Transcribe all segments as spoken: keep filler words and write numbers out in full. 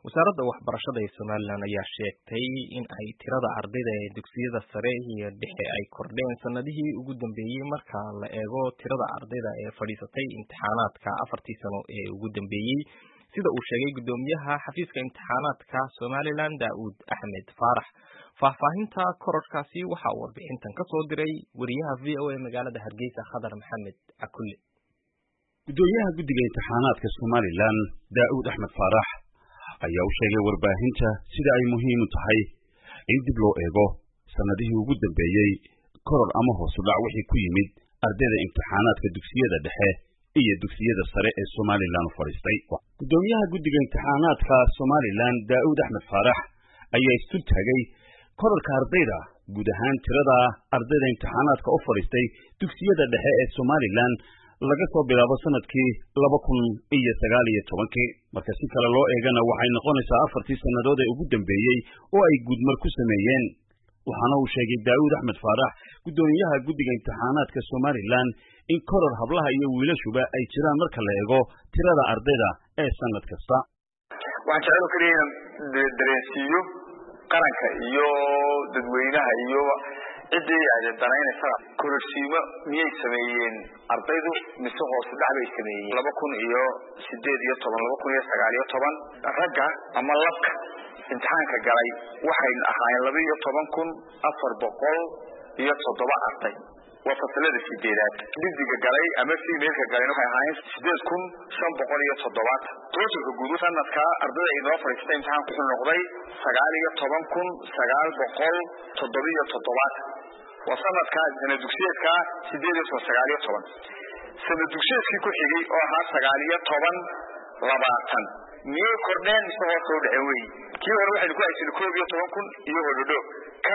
wasaaradda waxbarashada ee Somaliland ayaa sheegtay in ay tirada ardayda ee dugsiyada sare iyo dhexe ay kordheen sanadihii ugu dambeeyay marka la eego tirada ardayda ee fadhiisatay imtixaanaadka afartii sano ee ugu dambeeyay sida uu sheegay gudoomiyaha xafiiska imtixaanaadka Somaliland Daawud Axmed Faarax. faahfaahinta korodhkaasi waxa uu warbixintan ka soo diray wariyaha V O A magaalada Hargeysa Khadar Maxamed Akulle. gudoomiyaha guddiga imtixaanaadka Somaliland Daawud Axmed Faarax ayaa u sheegay warbaahinta sida ay muhiim u tahay in dib loo eego sanadihii ugu dambeeyay koror ama hoos u dhac wixii ku yimid ardayda imtixaanaadka dugsiyada dhexe iyo dugsiyada sare ee Somaliland u fadhiistay. gudoomiyaha guddiga imtixaanaadka Somaliland Daawud Axmed Faarax ayaa istul taagay kororka ardayda guud ahaan tirada ardayda imtixaanaadka u fadhiistay dugsiyada dhexe ee Somaliland laga soo bilaabo sanadkii laba kun iyo sagaal iyo toban marka si kale loo eegana waxay noqonaysaa afartii sanadood ee ugu dambeeyay oo ay guudmar ku sameeyeen. waxaana uu sheegay Daawud Axmed Faarax gudoomiyaha guddiga imtixaanaadka Somaliland in koror hablaha iyo wiilashuba ay jiraan marka la eego tirada ardayda ee sanad kasta. waxaan jecel kaliya dareensiiyo qaranka iyo dadweynaha iyo cidii ay danaynaysa kororsiimo miyay sameeyeen ardaydu mise hoos u dhac bay sameeyeen laba kun iyo siddeed iyo toban laba kun iyo sagaal iyo toban ragga ama labka imtixaanka galay waxay ahaayeen laba iyo toban kun afar boqol iyo toddoba arday waa fasalada sideedaad. dhibiga galay ama fiimeelka galay waxay ahaayeen siddeed kun shan boqol iyo toddobaatan. totalka guud sanadka ardayda inoo fadhiistay imtixaanku wuxuu noqday sagaal iyo toban kun sagaal boqol toddoba iyo toddobaatan. waa sanadka sanad dugsiyeedka siddeed iyo sagaal iyo toban. sanad dugsiyeedkii ku xigay oo ahaa sagaal iyo toban labaatan miyay kordheen mise hoos u dhaceen wey. kii hore waxaynu ku haysanay koob iyo toban kun iyo hodhodho. kan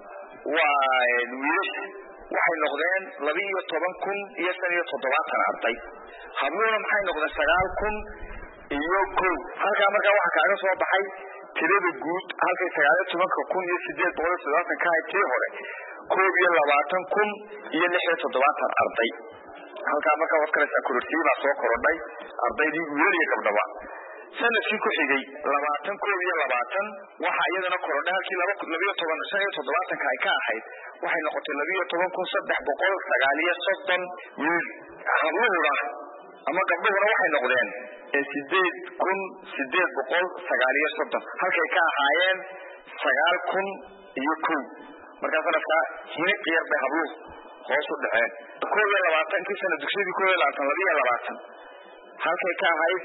waa wiilasha waxay noqdeen laba iyo toban kun iyo shan iyo toddobaatan arday. habluhuna maxay noqdeen sagaal kun iyo kow. halkaa markaa waxaa kaaga soo baxay tirada guud halkay sagaal iyo tobanka kun iyo siddeed boqol iyo toddobaatan ka ahayd tii hore koob iyo labaatan kun iyo lix iyo toddobaatan arday. halkaa markaa waad karaysaa kororsiyo baa soo korodhay ardaydii wiilal iyo gabdhaba. sanadkii ku xigay labaatan koob iyo labaatan waxaa iyadana korodhay halkii laba iyo toban shan iyo toddobaatanka ay ka ahayd waxay noqotay laba iyo toban kun saddex boqol sagaal iyo soddon wiil. habluhuna ama gabdhuhuna waxay noqdeen siddeed kun siddeed boqol sagaal iyo soddon halkay ka ahaayeen sagaal kun iyo kow. markaa sanadkaa hinib yar bay habluhu hoos u dhaceen. koob iyo labaatankii sanad dugsiyadii koob iyo labaatan laba iyo labaatan halkay ka ahayd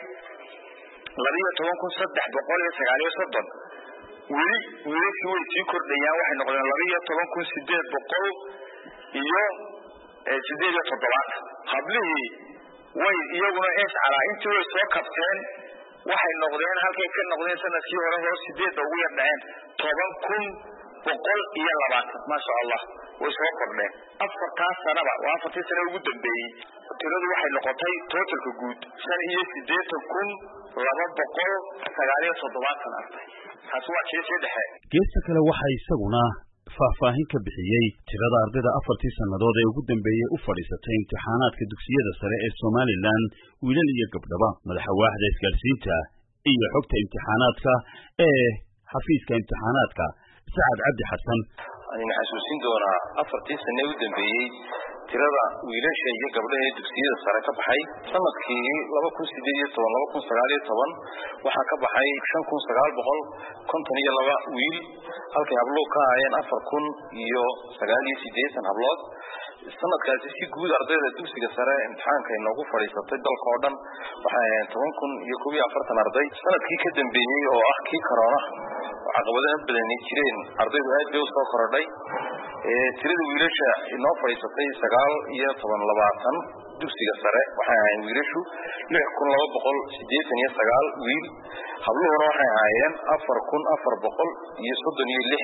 laba iyo toban kun saddex boqol iyo sagaal iyo soddon. weli wiilashii way sii kordhayaan waxay noqdeen laba iyo toban kun siddeed boqol iyo siddeed iyo toddobaatan. hablihii way iyaguna ees calaa intii way soo kabteen waxay noqdeen halkay ka noqdeen sanadkii hore hoos sideedda ugu yar dhaceen toban kun boqol iyo labaatan. maasha allah way soo kordheen. afartaas sanaba waa afartii sano ugu dambeeyey tiradu waxay noqotay totalka guud shan iyo siddeetan kun laba boqol sagaal iyo toddobaatan arday. taasi waa kiisii dhexe. geesta kale waxaa isaguna faahfaahin ka bixiyey tirada ardayda afartii sannadood ee ugu dambeeyey u fadhiisatay imtixaanaadka dugsiyada sare ee Somaliland wiilal iyo gabdhaba madaxa waaxda isgaarsiinta iyo xogta imtixaanaadka ee xafiiska imtixaanaadka Saad Cabdi Xasan. ayna xasuusin doonaa afartii sano u dambeeyay tirada wiilasha iyo gabdhaha ee dugsiyada sare ka baxay sanadkii laba kun siddeed iyo toban laba kun sagaal iyo toban waxa ka baxay shan kun sagaal boqol konton iyo laba wiil halkay habluhu ka ahaayeen afar kun iyo sagaal iyo siddeetan hablood. sanadkaasi si guud ardayda dugsiga sare imtixaanka inoogu fadhiisatay dalka oo dhan waxay ahaayeen toban kun iyo kow iyo afartan arday. sanadkii ka dambeeyey oo ah kii corona caqabadaha badan jireen ardaydu aad bay u soo korodhay. tirada wiilasha inoo fadhiisatay sagaal iyo toban labaatan dugsiga sare waxay ahaayeen wiilashu lix kun laba boqol siddeetan iyo sagaal wiil. habluhuna waxay ahaayeen afar kun afar boqol iyo soddon iyo lix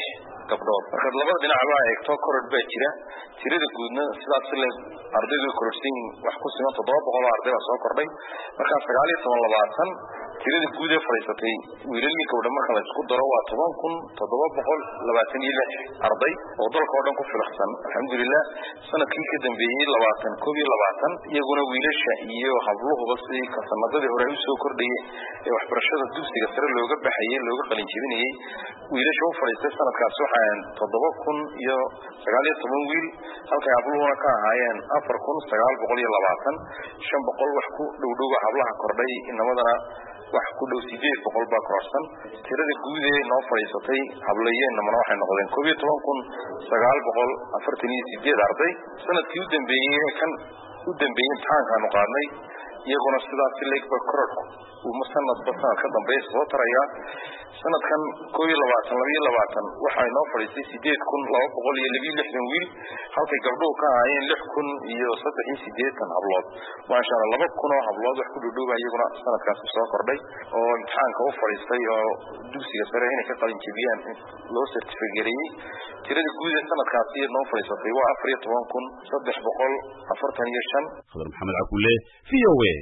gabdhood marka labada dhinac baa eegto koror baa jira tirada guudna sidaas le ardaydu kororsiin wax ku siman toddoba boqol oo arday soo kordhay marka sagaal iyo toban labaatan tirada guud ee fariisatay wiilalka gabdhaha marka la isku daro waa toban kun toddoba boqol labaatan iyo lix arday oo dalka oo dhan ku filaxsan alxamdulillah sanadkii ka dambeeyay labaatan koob iyo labaatan iyaguna wiilasha iyo habluhuba si ka sanadadii hore u soo kordhayay ee waxbarashada dugsiga sare looga baxayay looga qalin jebinayay wiilasha u fariistay sanadkaas waxaan toddoba kun iyo sagaal iyo toban wiil halka habluhuna ka ahaayeen afar kun sagaal boqol iyo labaatan shan boqol wax ku dhowdhow hablaha kordhay inamadana wax ku dhow sideed boqol baa kororsan tirada guud ee noo fariisatay hablayeenna mana waxay noqdeen koob iyo toban kun sagaal boqol afartan iyo sideed arday sanadkii u dambeeyay kan u dambeeyay imtixaankaanu qaadnay iyaguna sidaas leegba kororku uu sanadba sanad ka dambeeya soo taraya sanadkan koob iyo labaatan laba iyo labaatan waxay noo fariisay sideed kun laba boqol iyo laba iyo lixdan wiil halkay gabdhuhu ka ahaayeen lix kun iyo saddex iyo siddeetan hablood maasha Allah laba kun oo hablood wax ku dhudhow iyaguna sanadkaas soo kordhay oo imtixaanka u fariistay oo dugsiga sare inay ka qalin jebiyaan loo certificate tirada guud ee sanadkaas iyo noo fariisatay waa afar iyo toban kun saddex boqol afartan iyo shan Khadar Maxamed Cabdulle V O A